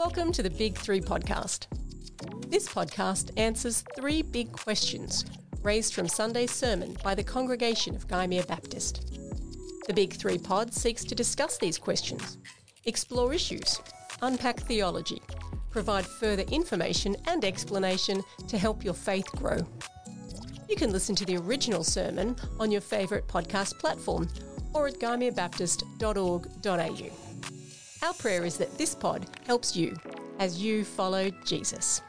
Welcome to the Big Three podcast. This podcast answers three big questions raised from Sunday's sermon by the congregation of Gymea Baptist. The Big Three pod seeks to discuss these questions, explore issues, unpack theology, provide further information and explanation to help your faith grow. You can listen to the original sermon on your favourite podcast platform or at gymeabaptist.org.au. Our prayer is that this pod helps you as you follow Jesus.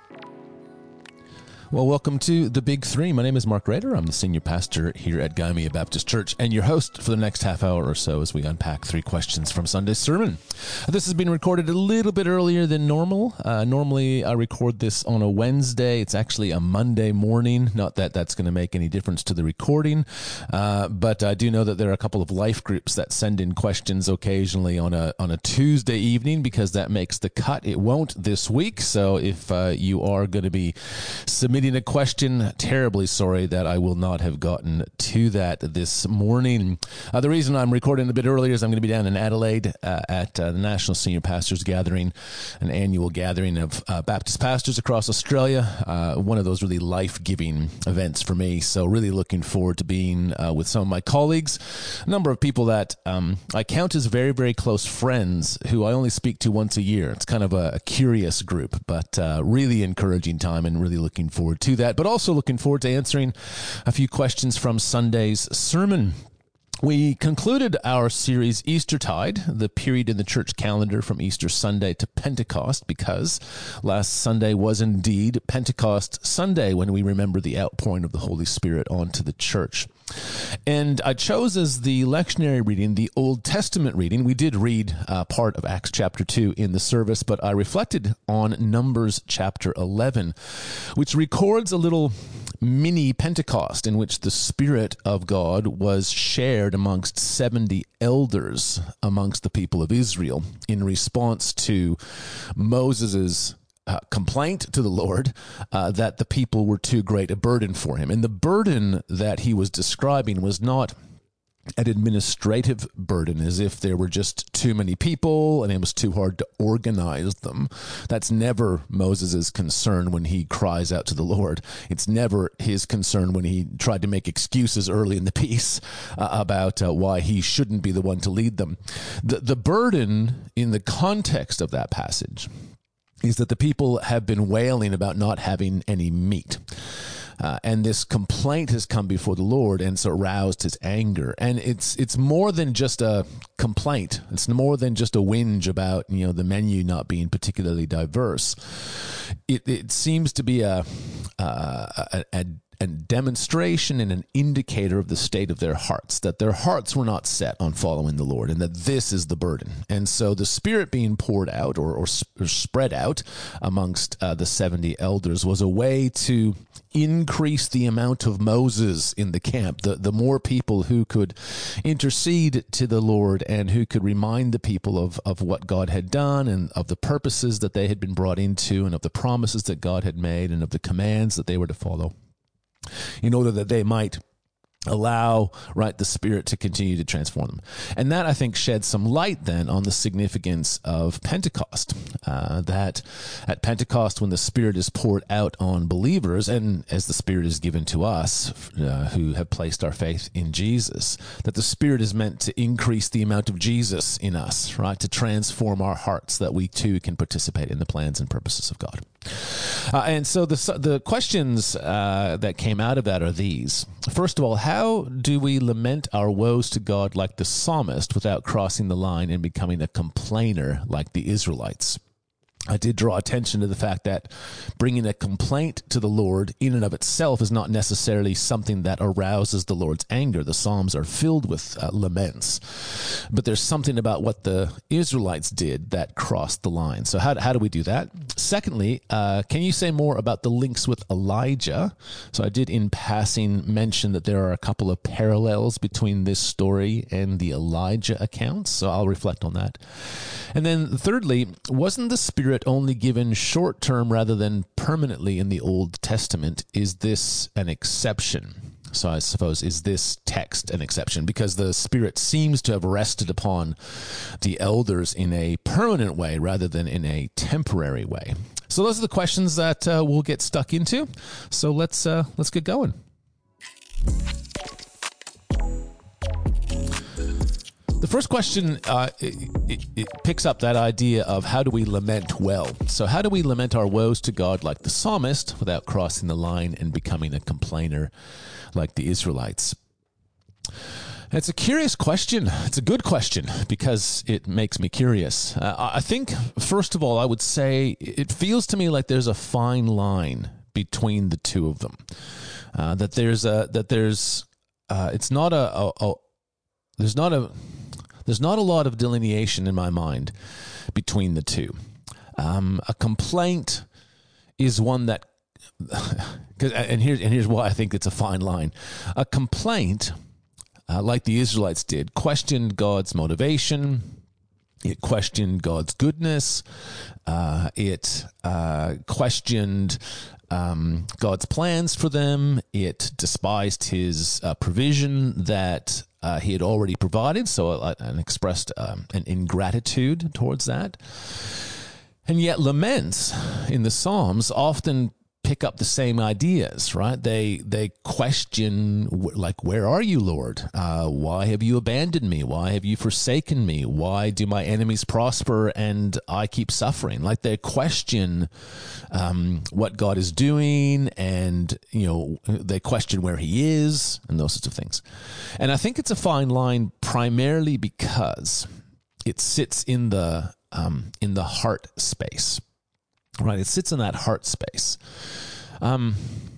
Well, welcome to The Big Three. My name is Mark Rader. I'm the senior pastor here at Gymea Baptist Church and your host for the next half hour or so as we unpack three questions from Sunday's sermon. This has been recorded a little bit earlier than normal. Normally, I record this on a Wednesday. It's actually a Monday morning. Not that that's going to make any difference to the recording, but I do know that there are a couple of life groups that send in questions occasionally on a Tuesday evening because that makes the cut. It won't this week, so if you are going to be submitting a question, terribly sorry that I will not have gotten to that this morning. The reason I'm recording a bit earlier is I'm going to be down in Adelaide at the National Senior Pastors Gathering, an annual gathering of Baptist pastors across Australia, one of those really life-giving events for me. So really looking forward to being with some of my colleagues, a number of people that I count as very, very close friends who I only speak to once a year. It's kind of a curious group, but really encouraging time and really looking forward to that, but also looking forward to answering a few questions from Sunday's sermon. We concluded our series Eastertide, the period in the church calendar from Easter Sunday to Pentecost, because last Sunday was indeed Pentecost Sunday when we remember the outpouring of the Holy Spirit onto the church. And I chose as the lectionary reading the Old Testament reading. We did read part of Acts chapter 2 in the service, but I reflected on Numbers chapter 11, which records a little mini Pentecost in which the Spirit of God was shared amongst 70 elders amongst the people of Israel in response to Moses's complaint to the Lord that the people were too great a burden for him. And the burden that he was describing was not an administrative burden, as if there were just too many people and it was too hard to organize them. That's never Moses' concern when he cries out to the Lord. It's never his concern when he tried to make excuses early in the piece about why he shouldn't be the one to lead them. The burden in the context of that passage is that the people have been wailing about not having any meat. And this complaint has come before the Lord, and so aroused his anger. And it's more than just a complaint. It's more than just a whinge about, the menu not being particularly diverse. It seems to be a demonstration and an indicator of the state of their hearts, that their hearts were not set on following the Lord, and that this is the burden. And so the Spirit being poured out or spread out amongst the 70 elders was a way to increase the amount of Moses in the camp, the more people who could intercede to the Lord and who could remind the people of what God had done and of the purposes that they had been brought into and of the promises that God had made and of the commands that they were to follow, in order that they might allow, the Spirit to continue to transform them. And that, I think, sheds some light then on the significance of Pentecost, that at Pentecost, when the Spirit is poured out on believers, and as the Spirit is given to us who have placed our faith in Jesus, that the Spirit is meant to increase the amount of Jesus in us, to transform our hearts, that we too can participate in the plans and purposes of God. And so the questions that came out of that are these. First of all, how do we lament our woes to God like the psalmist without crossing the line and becoming a complainer like the Israelites? I did draw attention to the fact that bringing a complaint to the Lord in and of itself is not necessarily something that arouses the Lord's anger. The Psalms are filled with laments, but there's something about what the Israelites did that crossed the line. So how do we do that? Secondly, can you say more about the links with Elijah? So I did in passing mention that there are a couple of parallels between this story and the Elijah accounts, so I'll reflect on that. And then thirdly, wasn't the Spirit only given short-term rather than permanently in the Old Testament? Is this an exception? So I suppose, is this text an exception? Because the Spirit seems to have rested upon the elders in a permanent way rather than in a temporary way. So those are the questions that we'll get stuck into. So let's get going. The first question, it picks up that idea of how do we lament well? So how do we lament our woes to God like the psalmist without crossing the line and becoming a complainer like the Israelites? It's a curious question. It's a good question because it makes me curious. I think, first of all, I would say it feels to me like there's a fine line between the two of them. There's not a lot of delineation in my mind between the two. A complaint is one that, and here's why I think it's a fine line. A complaint, like the Israelites did, questioned God's motivation. It questioned God's goodness. It questioned God's plans for them. It despised his provision that he had already provided, and expressed an ingratitude towards that. And yet laments in the Psalms often pick up the same ideas, right? They question, like, where are you, Lord? Why have you abandoned me? Why have you forsaken me? Why do my enemies prosper and I keep suffering? Like, they question what God is doing, and they question where he is, and those sorts of things. And I think it's a fine line primarily because it sits in the heart space. Right, it sits in that heart space. I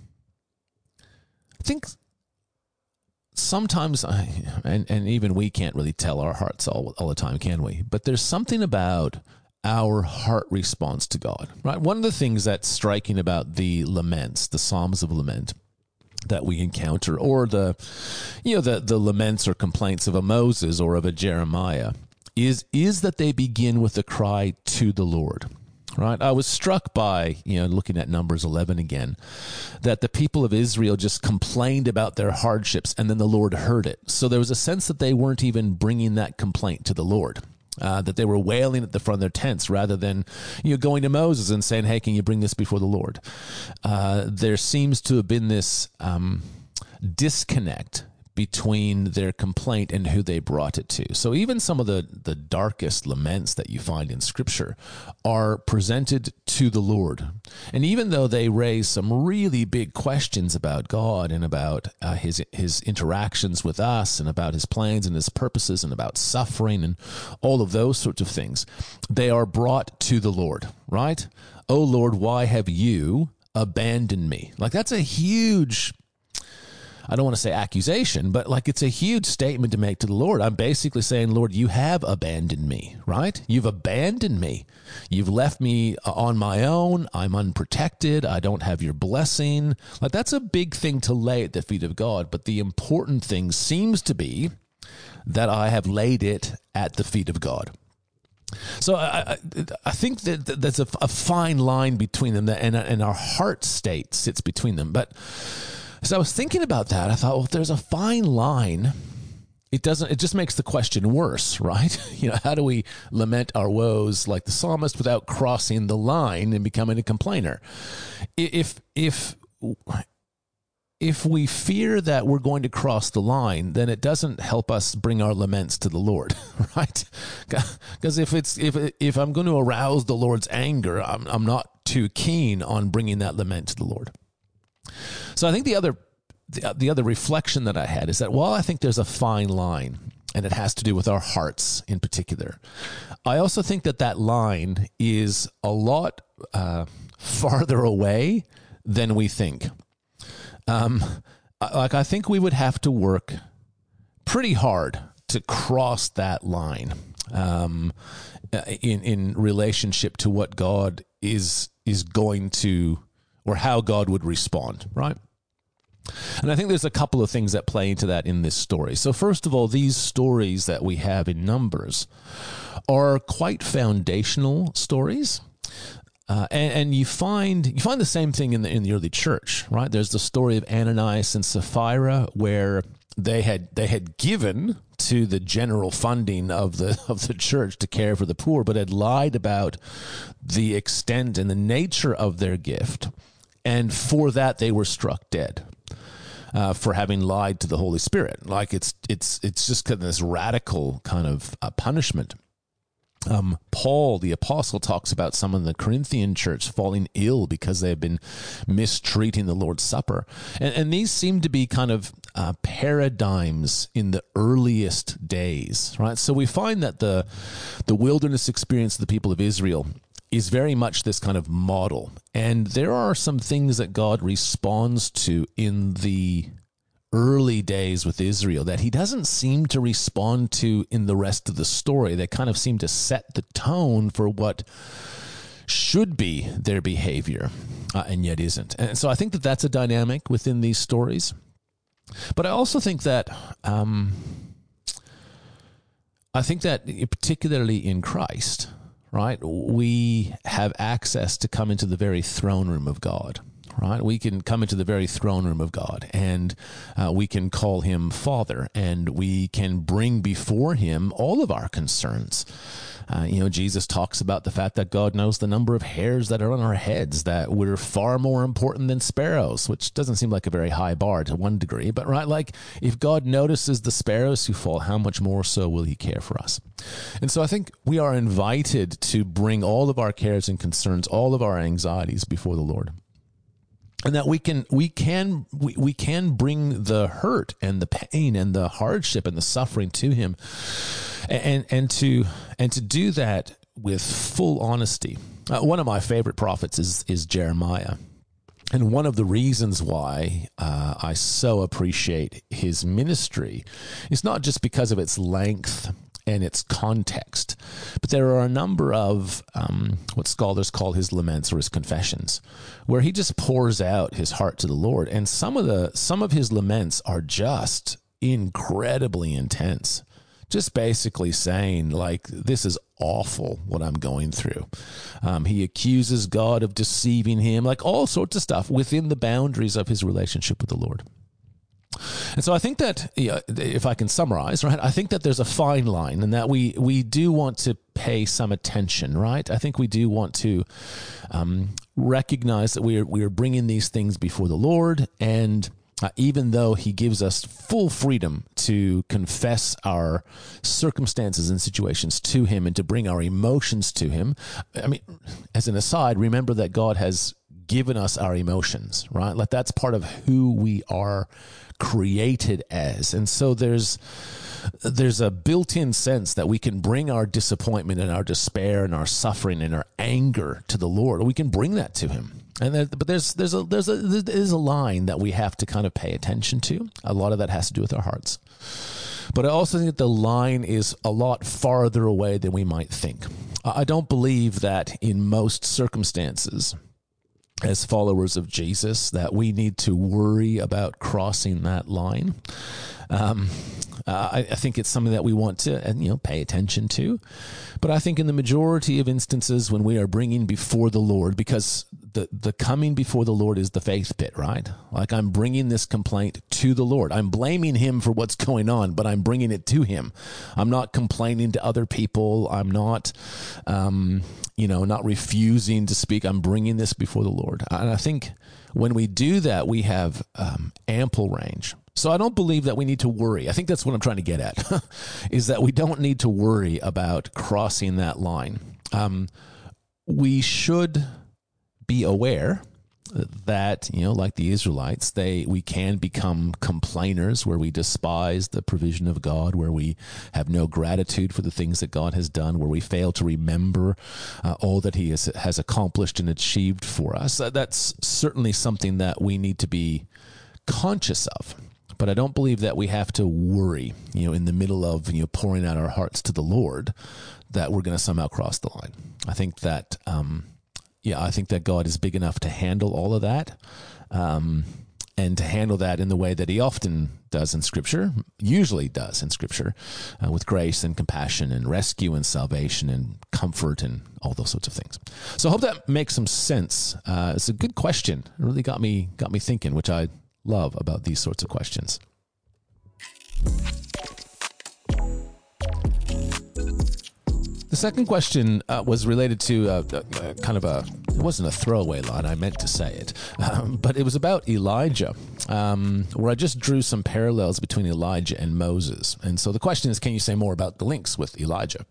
think sometimes, and even we can't really tell our hearts all the time, can we? But there's something about our heart response to God, right? One of the things that's striking about the laments, the Psalms of Lament that we encounter, or the laments or complaints of a Moses or of a Jeremiah, is that they begin with a cry to the Lord. Right, I was struck by, looking at Numbers 11 again, that the people of Israel just complained about their hardships, and then the Lord heard it. So there was a sense that they weren't even bringing that complaint to the Lord, that they were wailing at the front of their tents rather than, going to Moses and saying, "Hey, can you bring this before the Lord?" There seems to have been this disconnect between their complaint and who they brought it to. So even some of the darkest laments that you find in Scripture are presented to the Lord. And even though they raise some really big questions about God and about his interactions with us and about his plans and his purposes and about suffering and all of those sorts of things, they are brought to the Lord, right? "Oh Lord, why have you abandoned me?" Like, that's a huge, I don't want to say accusation, but it's a huge statement to make to the Lord. I'm basically saying, Lord, you have abandoned me, right? You've abandoned me. You've left me on my own. I'm unprotected. I don't have your blessing. That's a big thing to lay at the feet of God. But the important thing seems to be that I have laid it at the feet of God. So I think that there's a fine line between them, and our heart state sits between them. But as I was thinking about that, I thought, well, if there's a fine line, it just makes the question worse, right? How do we lament our woes like the psalmist without crossing the line and becoming a complainer? If we fear that we're going to cross the line, then it doesn't help us bring our laments to the Lord, right? Because if I'm going to arouse the Lord's anger, I'm not too keen on bringing that lament to the Lord. So I think the other reflection that I had is that while I think there's a fine line, and it has to do with our hearts in particular, I also think that line is a lot farther away than we think. I think we would have to work pretty hard to cross that line in relationship to what God is going to, or how God would respond, right? And I think there's a couple of things that play into that in this story. So first of all, these stories that we have in Numbers are quite foundational stories. And you find the same thing in the early church, right? There's the story of Ananias and Sapphira where they had given to the general funding of the church to care for the poor, but had lied about the extent and the nature of their gift, and for that they were struck dead. For having lied to the Holy Spirit. Like it's just kind of this radical kind of punishment. Paul, the apostle, talks about some of the Corinthian church falling ill because they have been mistreating the Lord's Supper. And these seem to be kind of paradigms in the earliest days, right? So we find that the wilderness experience of the people of Israel is very much this kind of model. And there are some things that God responds to in the early days with Israel that he doesn't seem to respond to in the rest of the story. They kind of seem to set the tone for what should be their behavior, and yet isn't. And so I think that that's a dynamic within these stories. But I also think that particularly in Christ, right, we have access to come into the very throne room of God, right? We can come into the very throne room of God, and we can call him Father, and we can bring before him all of our concerns. Jesus talks about the fact that God knows the number of hairs that are on our heads, that we're far more important than sparrows, which doesn't seem like a very high bar to one degree, but right, like if God notices the sparrows who fall, how much more so will he care for us? And so I think we are invited to bring all of our cares and concerns, all of our anxieties before the Lord. And that we can bring the hurt and the pain and the hardship and the suffering to him, and to do that with full honesty. One of my favorite prophets is Jeremiah, and one of the reasons why I so appreciate his ministry is not just because of its length and its context, but there are a number of what scholars call his laments or his confessions, where he just pours out his heart to the Lord. And some of his laments are just incredibly intense, just basically saying, like, this is awful what I'm going through. He accuses God of deceiving him, like all sorts of stuff within the boundaries of his relationship with the Lord. And so I think that, if I can summarize, right, I think that there's a fine line, and that we do want to pay some attention, right? I think we do want to recognize that we are bringing these things before the Lord, and even though he gives us full freedom to confess our circumstances and situations to him and to bring our emotions to him. I mean, as an aside, remember that God has given us our emotions, right? Like that's part of who we are created as. And so there's a built-in sense that we can bring our disappointment and our despair and our suffering and our anger to the Lord. We can bring that to him. But there's a line that we have to kind of pay attention to. A lot of that has to do with our hearts. But I also think that the line is a lot farther away than we might think. I don't believe that in most circumstances, as followers of Jesus, that we need to worry about crossing that line. I think it's something that we want to, pay attention to. But I think in the majority of instances when we are bringing before the Lord, because the coming before the Lord is the faith bit, right? Like I'm bringing this complaint to the Lord. I'm blaming him for what's going on, but I'm bringing it to him. I'm not complaining to other people. I'm not, not refusing to speak. I'm bringing this before the Lord. And I think when we do that, we have ample range. So I don't believe that we need to worry. I think that's what I'm trying to get at, is that we don't need to worry about crossing that line. We should be aware that, like the Israelites, we can become complainers, where we despise the provision of God, where we have no gratitude for the things that God has done, where we fail to remember all that he has accomplished and achieved for us. That's certainly something that we need to be conscious of. But I don't believe that we have to worry, in the middle of, pouring out our hearts to the Lord, that we're going to somehow cross the line. I think that, I think that God is big enough to handle all of that. And and to handle that in the way that he often does in Scripture, usually does in Scripture, with grace and compassion and rescue and salvation and comfort and all those sorts of things. So I hope that makes some sense. It's a good question. It really got me thinking, which I love about these sorts of questions. The second question was related to it wasn't a throwaway line, I meant to say it, but it was about Elijah, where I just drew some parallels between Elijah and Moses. And so the question is, can you say more about the links with Elijah?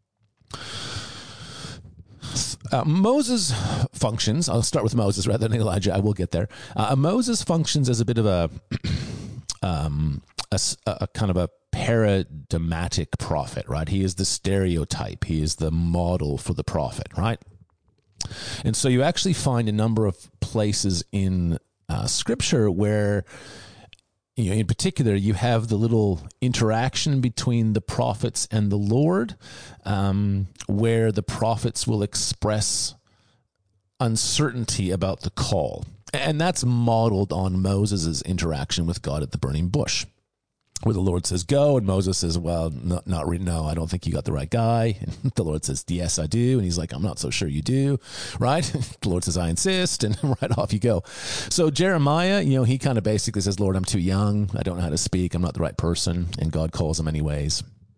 Moses functions, I'll start with Moses rather than Elijah, I will get there. Moses functions as a bit of a kind of a paradigmatic prophet, right? He is the stereotype. He is the model for the prophet, right? And so you actually find a number of places in Scripture where, in particular, you have the little interaction between the prophets and the Lord, where the prophets will express uncertainty about the call. And that's modeled on Moses' interaction with God at the burning bush, where the Lord says, go, and Moses says, well, no, I don't think you got the right guy. And the Lord says, yes, I do. And he's like, I'm not so sure you do, right? The Lord says, I insist, and right off you go. So Jeremiah, he kind of basically says, Lord, I'm too young. I don't know how to speak. I'm not the right person. And God calls him anyways.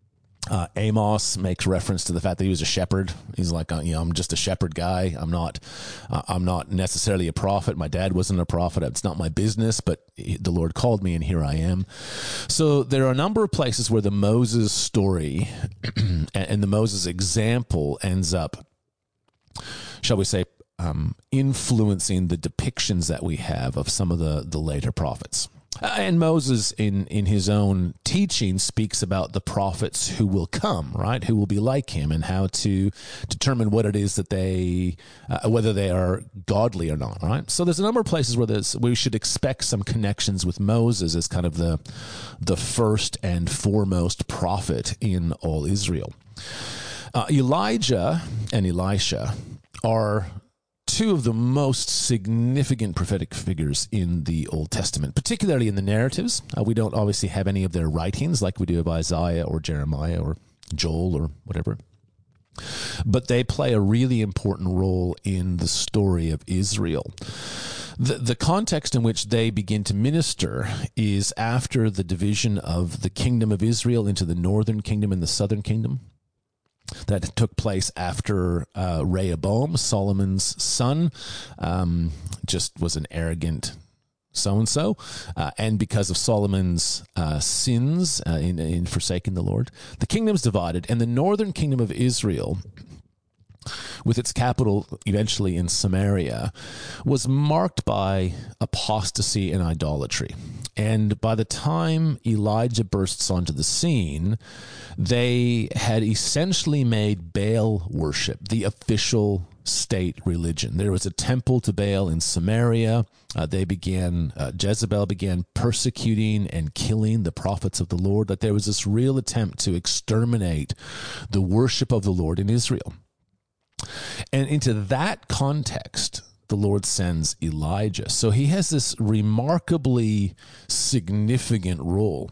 Amos makes reference to the fact that he was a shepherd. He's like, I'm just a shepherd guy. I'm not necessarily a prophet. My dad wasn't a prophet. It's not my business, but the Lord called me and here I am. So there are a number of places where the Moses story and the Moses example ends up, shall we say, influencing the depictions that we have of some of the later prophets. And Moses, in his own teaching, speaks about the prophets who will come, right? Who will be like him, and how to determine what it is that whether they are godly or not, right? So there's a number of places where we should expect some connections with Moses as kind of the first and foremost prophet in all Israel. Elijah and Elisha are two of the most significant prophetic figures in the Old Testament, particularly in the narratives. We don't obviously have any of their writings like we do of Isaiah or Jeremiah or Joel or whatever. But they play a really important role in the story of Israel. The context in which they begin to minister is after the division of the kingdom of Israel into the northern kingdom and the southern kingdom. That took place after Rehoboam, Solomon's son, just was an arrogant so-and-so. And because of Solomon's sins in forsaking the Lord, the kingdom's divided. And the northern kingdom of Israel, with its capital eventually in Samaria, was marked by apostasy and idolatry. And by the time Elijah bursts onto the scene, they had essentially made Baal worship the official state religion. There was a temple to Baal in Samaria. Jezebel began persecuting and killing the prophets of the Lord. That there was this real attempt to exterminate the worship of the Lord in Israel. And into that context, the Lord sends Elijah. So he has this remarkably significant role.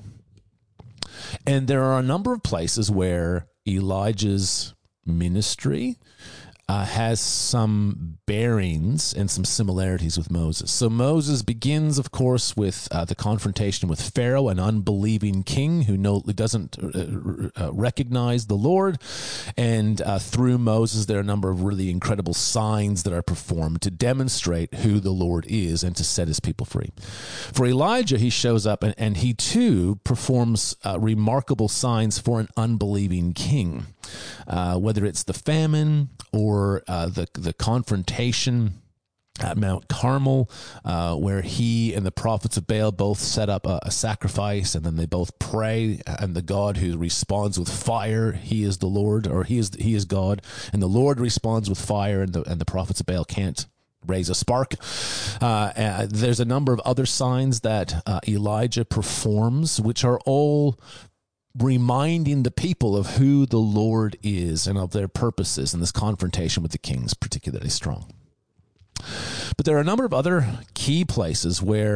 And there are a number of places where Elijah's ministry has some bearings and some similarities with Moses. So Moses begins, of course, with the confrontation with Pharaoh, an unbelieving king who doesn't recognize the Lord. And through Moses, there are a number of really incredible signs that are performed to demonstrate who the Lord is and to set his people free. For Elijah, he shows up and he too performs remarkable signs for an unbelieving king, whether it's the famine or the confrontation at Mount Carmel, where he and the prophets of Baal both set up a sacrifice, and then they both pray, and the God who responds with fire, he is the Lord, or he is God, and the Lord responds with fire, and the prophets of Baal can't raise a spark. There's a number of other signs that Elijah performs, which are all reminding the people of who the Lord is and of their purposes, and this confrontation with the king is particularly strong. But there are a number of other key places where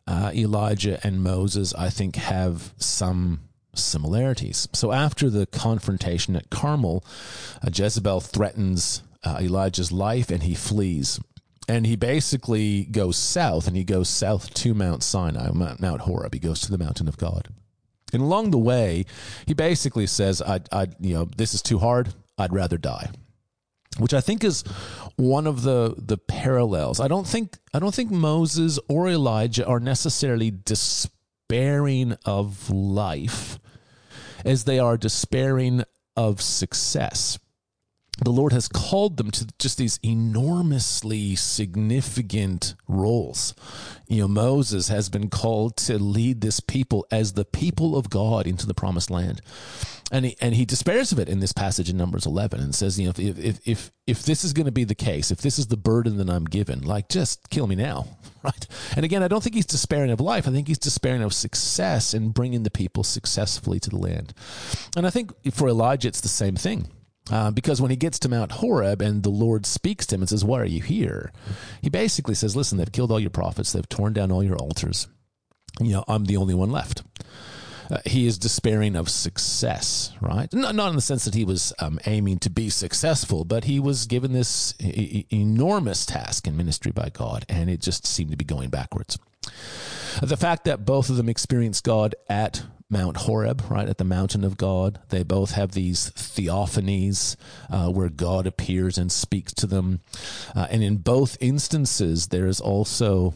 Elijah and Moses, I think, have some similarities. So after the confrontation at Carmel, Jezebel threatens Elijah's life, and he flees. And he basically goes south, and he goes south to Mount Sinai, Mount Horeb. He goes to the mountain of God. And along the way, he basically says, this is too hard. I'd rather die. Which I think is one of the parallels. I don't think Moses or Elijah are necessarily despairing of life as they are despairing of success. The Lord has called them to just these enormously significant roles. Moses has been called to lead this people as the people of God into the promised land. And he despairs of it in this passage in Numbers 11 and says, if this is going to be the case, if this is the burden that I'm given, just kill me now, right? And again, I don't think he's despairing of life. I think he's despairing of success and bringing the people successfully to the land. And I think for Elijah, it's the same thing. Because when he gets to Mount Horeb and the Lord speaks to him and says, why are you here? He basically says, listen, they've killed all your prophets. They've torn down all your altars. I'm the only one left. He is despairing of success, right? Not in the sense that he was aiming to be successful, but he was given this enormous task in ministry by God, and it just seemed to be going backwards. The fact that both of them experienced God at Mount Horeb, right, at the mountain of God. They both have these theophanies where God appears and speaks to them. And in both instances, there is also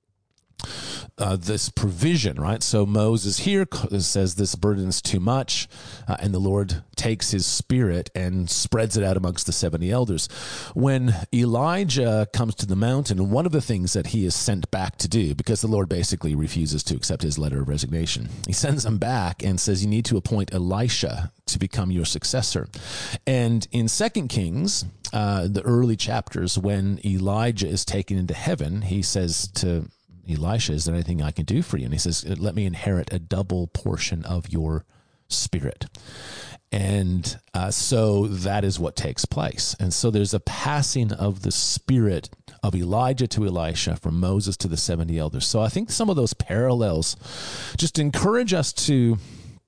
this provision, right? So Moses here says this burden is too much, and the Lord takes his spirit and spreads it out amongst the 70 elders. When Elijah comes to the mountain, one of the things that he is sent back to do, because the Lord basically refuses to accept his letter of resignation, he sends him back and says, you need to appoint Elisha to become your successor. And in 2 Kings, the early chapters, when Elijah is taken into heaven, he says to Elisha, is there anything I can do for you? And he says, let me inherit a double portion of your spirit. And so that is what takes place. And so there's a passing of the spirit of Elijah to Elisha, from Moses to the 70 elders. So I think some of those parallels just encourage us to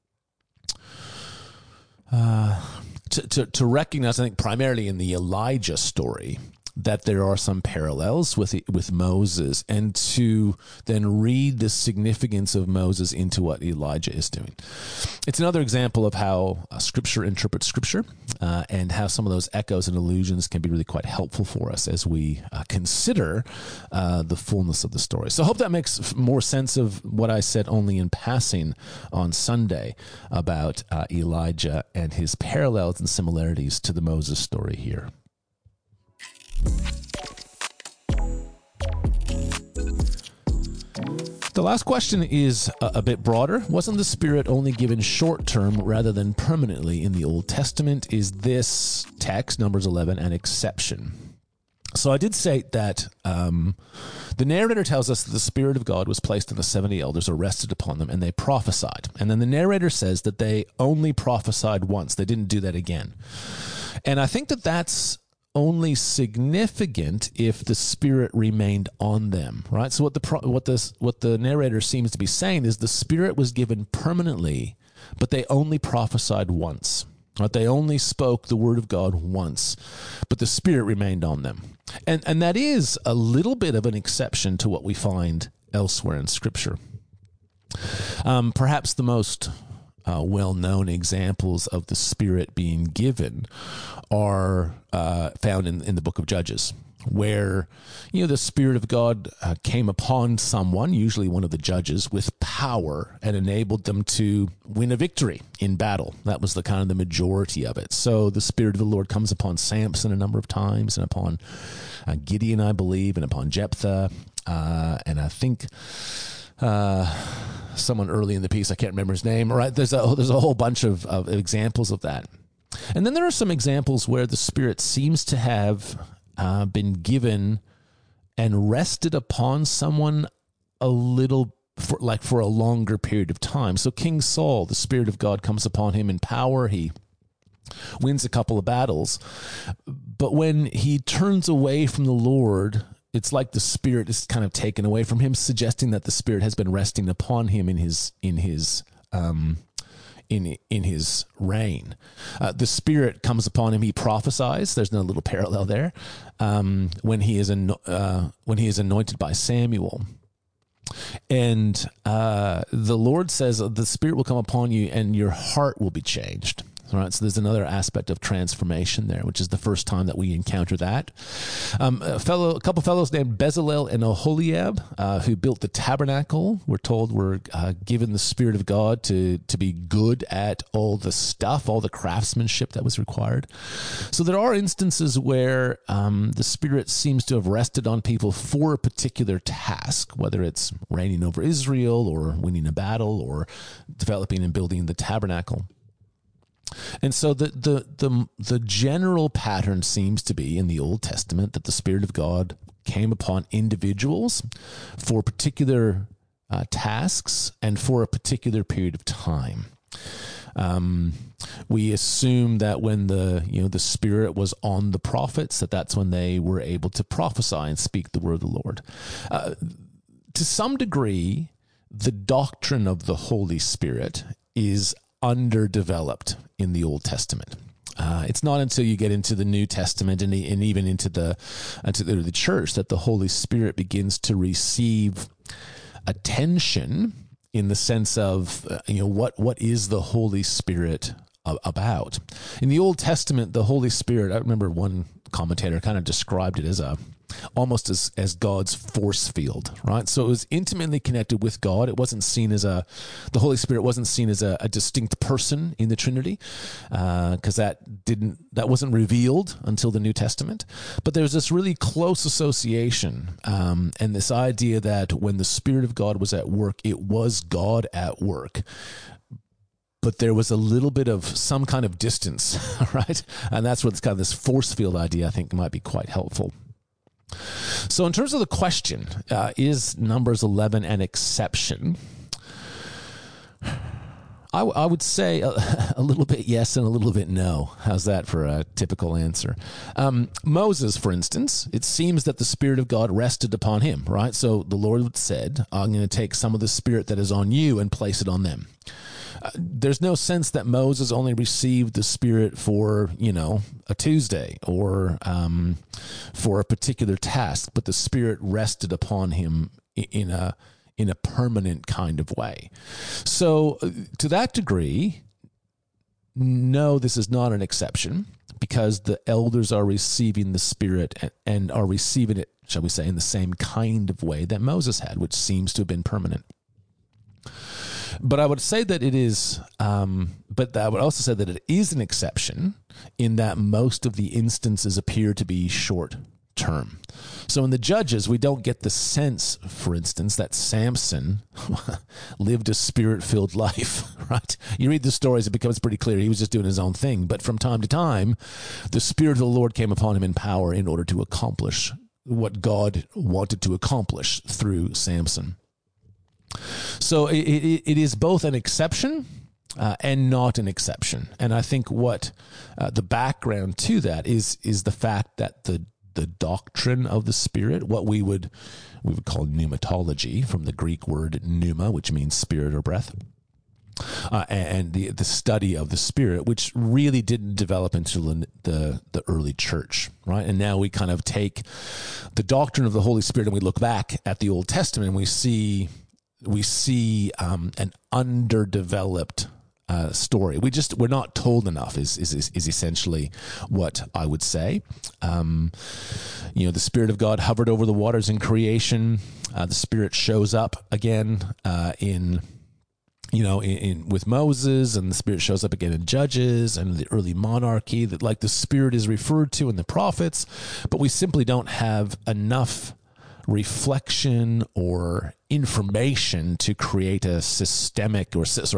recognize, I think primarily in the Elijah story, that there are some parallels with Moses, and to then read the significance of Moses into what Elijah is doing. It's another example of how Scripture interprets Scripture, and how some of those echoes and allusions can be really quite helpful for us as we consider the fullness of the story. So I hope that makes more sense of what I said only in passing on Sunday about Elijah and his parallels and similarities to the Moses story here. The last question is a bit broader. Wasn't the Spirit only given short-term rather than permanently in the Old Testament? Is this text, Numbers 11, an exception? So I did say that the narrator tells us that the Spirit of God was placed on the 70 elders, or rested upon them, and they prophesied. And then the narrator says that they only prophesied once. They didn't do that again. And I think that that's only significant if the Spirit remained on them, right? So what the narrator seems to be saying is the Spirit was given permanently, but they only prophesied once. Right? They only spoke the word of God once, but the Spirit remained on them. And that is a little bit of an exception to what we find elsewhere in Scripture. Perhaps the most well-known examples of the Spirit being given are found in the book of Judges, where the Spirit of God came upon someone, usually one of the judges, with power, and enabled them to win a victory in battle. That was the majority of it. So the Spirit of the Lord comes upon Samson a number of times, and upon Gideon, I believe, and upon Jephthah, and I think someone early in the piece, I can't remember his name, right? There's a whole bunch of examples of that. And then there are some examples where the Spirit seems to have been given and rested upon someone for a longer period of time. So King Saul, the Spirit of God comes upon him in power. He wins a couple of battles. But when he turns away from the Lord, it's like the Spirit is kind of taken away from him, suggesting that the Spirit has been resting upon him in his reign. The Spirit comes upon him. He prophesies. There's no little parallel there. When he is anointed by Samuel, and the Lord says the Spirit will come upon you, and your heart will be changed. All right, so there's another aspect of transformation there, which is the first time that we encounter that. A couple fellows named Bezalel and Oholiab, who built the tabernacle, we're told were given the Spirit of God to be good at all the stuff, all the craftsmanship that was required. So there are instances where the Spirit seems to have rested on people for a particular task, whether it's reigning over Israel or winning a battle or developing and building the tabernacle. And so the general pattern seems to be in the Old Testament that the Spirit of God came upon individuals for particular tasks and for a particular period of time. We assume that when the Spirit was on the prophets, that's when they were able to prophesy and speak the word of the Lord. To some degree, the doctrine of the Holy Spirit is underdeveloped in the Old Testament. It's not until you get into the New Testament and even into the church that the Holy Spirit begins to receive attention in the sense of what is the Holy Spirit about. In the Old Testament, the Holy Spirit, I remember one commentator kind of described it as almost as God's force field, right? So it was intimately connected with God. It wasn't seen as the Holy Spirit wasn't seen as a distinct person in the Trinity, because that wasn't revealed until the New Testament. But there's this really close association, and this idea that when the Spirit of God was at work, it was God at work. But there was a little bit of some kind of distance, right? And that's what kind of this force field idea I think might be quite helpful. So in terms of the question, is Numbers 11 an exception? I would say a little bit yes and a little bit no. How's that for a typical answer? Moses, for instance, it seems that the Spirit of God rested upon him, right? So the Lord said, I'm going to take some of the Spirit that is on you and place it on them. There's no sense that Moses only received the Spirit for, a Tuesday or for a particular task, but the Spirit rested upon him in a permanent kind of way. So to that degree, no, this is not an exception, because the elders are receiving the Spirit and are receiving it, shall we say, in the same kind of way that Moses had, which seems to have been permanent. But I would say that it is, but I would also say that it is an exception in that most of the instances appear to be short term. So in the Judges, we don't get the sense, for instance, that Samson lived a Spirit-filled life, right? You read the stories, it becomes pretty clear he was just doing his own thing. But from time to time, the Spirit of the Lord came upon him in power in order to accomplish what God wanted to accomplish through Samson. So it is both an exception and not an exception. And I think what the background to that is the fact that the doctrine of the Spirit, what we would call pneumatology, from the Greek word pneuma, which means spirit or breath, and the study of the Spirit, which really didn't develop until the early church, right? And now we kind of take the doctrine of the Holy Spirit and we look back at the Old Testament and we see an underdeveloped story. We're not told enough is essentially what I would say. The Spirit of God hovered over the waters in creation. The Spirit shows up again with Moses, and the Spirit shows up again in Judges and the early monarchy. That like the Spirit is referred to in the prophets, but we simply don't have enough reflection or information to create a systematic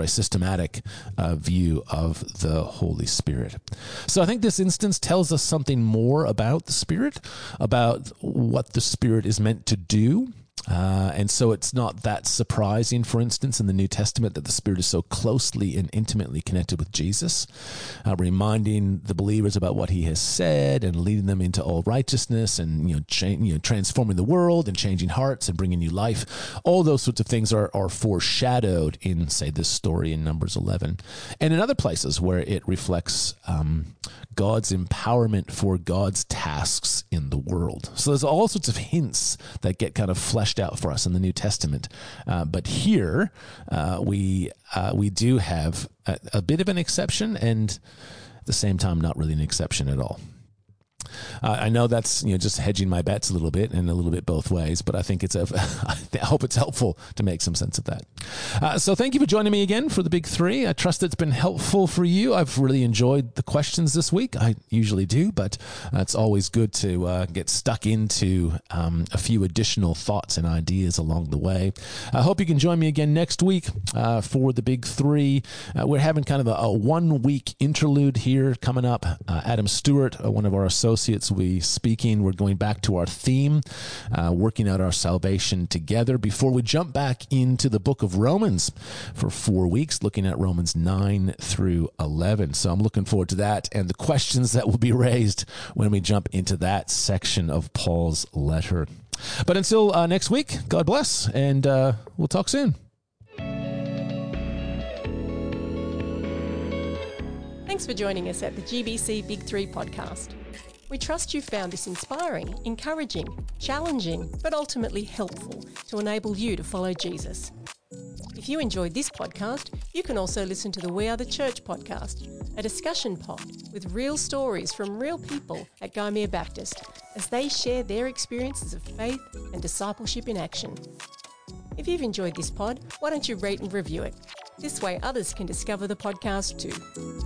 view of the Holy Spirit. So I think this instance tells us something more about the Spirit, about what the Spirit is meant to do, And so it's not that surprising, for instance, in the New Testament that the Spirit is so closely and intimately connected with Jesus, reminding the believers about what he has said and leading them into all righteousness and transforming the world and changing hearts and bringing new life. All those sorts of things are foreshadowed in, say, this story in Numbers 11. And in other places where it reflects God's empowerment for God's tasks in the world. So there's all sorts of hints that get kind of fleshed out for us in the New Testament. But here we do have a bit of an exception, and at the same time, not really an exception at all. I know that's just hedging my bets a little bit and a little bit both ways, but I think I hope it's helpful to make some sense of that. So thank you for joining me again for the Big Three. I trust it's been helpful for you. I've really enjoyed the questions this week. I usually do, but it's always good to get stuck into a few additional thoughts and ideas along the way. I hope you can join me again next week for the Big Three. We're having kind of a 1 week interlude here coming up. Adam Stewart, one of our associates, will be speaking. We're going back to our theme, working out our salvation together, before we jump back into the book of Romans for 4 weeks, looking at Romans 9 through 11. So I'm looking forward to that and the questions that will be raised when we jump into that section of Paul's letter. But until next week, God bless, and we'll talk soon. Thanks for joining us at the GBC Big Three podcast. We trust you found this inspiring, encouraging, challenging, but ultimately helpful to enable you to follow Jesus. If you enjoyed this podcast, you can also listen to the We Are the Church podcast, a discussion pod with real stories from real people at Gaimea Baptist as they share their experiences of faith and discipleship in action. If you've enjoyed this pod, why don't you rate and review it? This way others can discover the podcast too.